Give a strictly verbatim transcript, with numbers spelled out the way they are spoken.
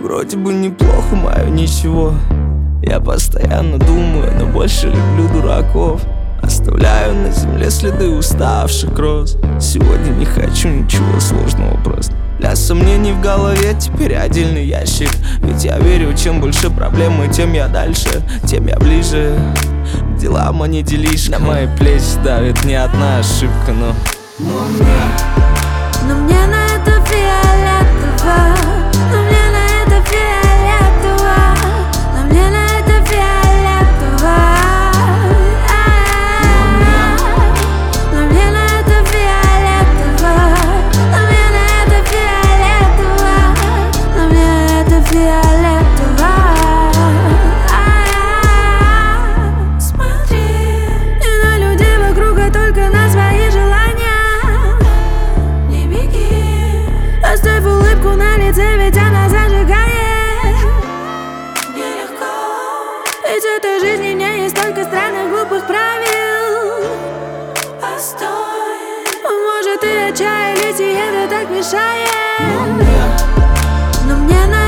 Вроде бы неплохо, мое ничего. Я постоянно думаю, но больше люблю дураков. Оставляю на земле следы уставших роз. Сегодня не хочу ничего сложного просто. Для сомнений в голове теперь отдельный ящик. Ведь я верю, чем больше проблемы, тем я дальше, тем я ближе к делам, а не делишь. На мои плечи давит не одна ошибка, но Но мне, но мне на это фиолетово. Но мне на это фиолетово. Но мне на это фиолетово. Но мне на это фиолетово. Но мне на это фиолетово. Но мне на это фиолетово. Смотри не на людей вокруг, а только на свои желания. Не беги, оставь улыбку на лице, ведь она зажигает. Нелегко, ведь в этой жизни у меня есть столько странных глупых правил. Постой, может и отчаялись, и это так мешает. но мне, Но мне на